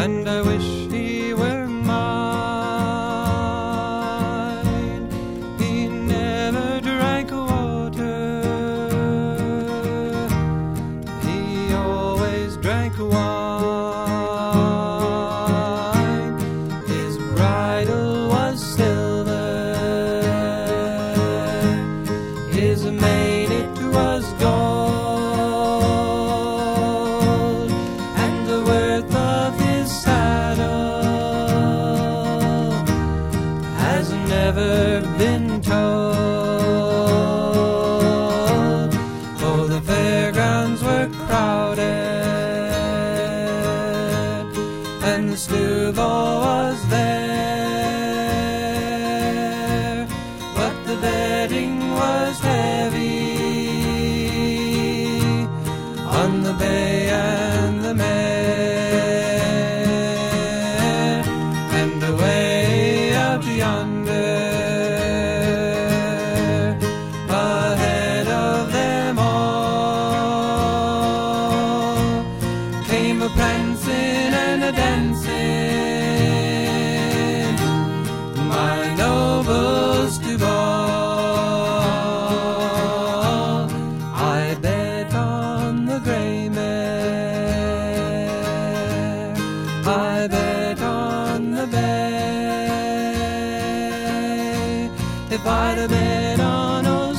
and I wish he were mine. He never drank water, he always drank wine. His bridle was silver, his mane it was gold, and the worth of his saddle has never been told. Oh, the fairgrounds were crowded, and the stewball was there, but the betting was heavy on the bay and the mare, and away out yonder, ahead of them all, came a prancing and a dancing, my nobles to ball. I bet on the grey mare, I bet on the bay. If I'd have bet on old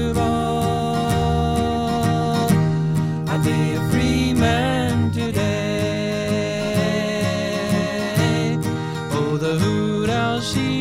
Stewball, I'd be a free man today. Oh, the hoot owl, she